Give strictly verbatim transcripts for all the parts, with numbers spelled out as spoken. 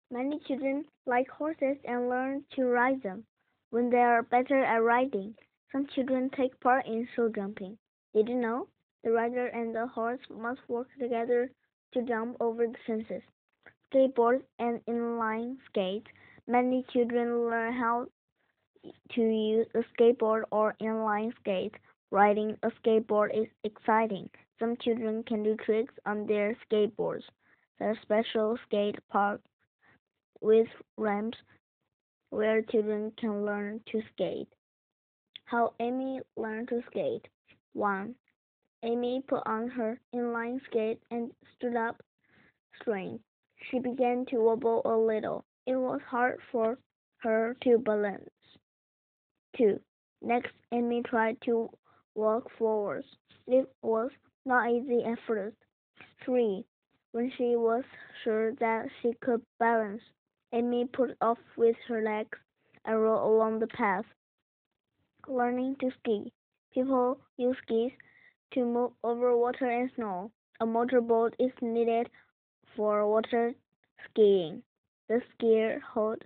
Many children like horses and learn to ride them when they are better at riding. Some children take part in show jumping. Did you know? The rider and the horse must work together to jump over the fences. Skateboards and inline skates. Many children learn how to use a skateboard or inline skate. Riding a skateboard is exciting. Some children can do tricks on their skateboards. There are special skate parks with ramps where children can learn to skate. How Amy learned to skate. one. Amy put on her inline skate and stood up straight. She began to wobble a little. It was hard for her to balance. two. Next, Amy tried to walk forwards. It was not easy at first. three. When she was sure that she could balance, Amy put off with her legs and rode along the path. Learning to ski. People use skis to move over water and snow. A motorboat is needed for water skiing. The skier hold,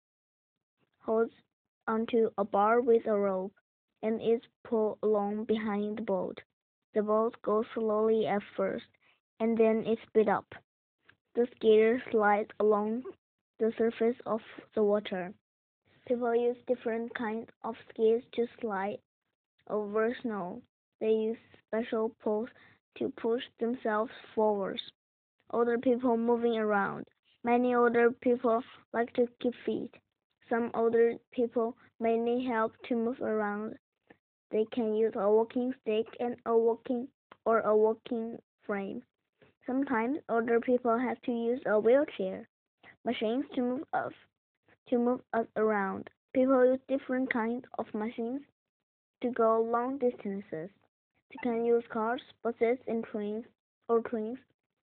holds onto a bar with a rope and is pulled along behind the boat. The boat goes slowly at first, and then it speeds up. The skier slides along the surface of the water. People use different kinds of skis to slide over snow. They use special poles to push themselves forwards. Older people moving around. Many older people like to keep fit. Some older people may need help to move around. They can use a walking stick and a walking or a walking frame. Sometimes older people have to use a wheelchair, machines to move us to move us around. People use different kinds of machines to go long distances. They can use cars, buses, and trains or trains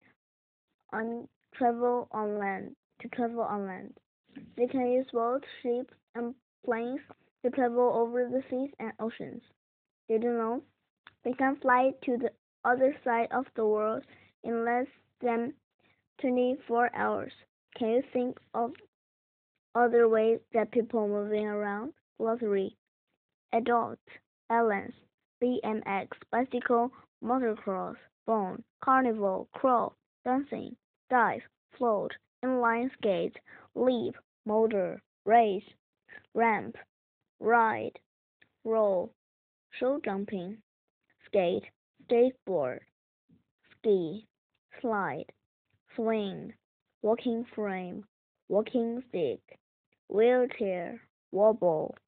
on travel on land to travel on land. They can use boats, ships, and planes to travel over the seas and oceans. Did you know they can fly to the other side of the world in less than twenty-four hours? Can you think of other ways that people moving around? Lottery, adult, balance, B M X, bicycle, motocross, bone, carnival, crawl, dancing, dive, float, inline skate, leap, motor, race, ramp, ride, roll, show jumping, skate, skateboard, ski, slide, swing, walking frame, walking stick, wheelchair, wobble,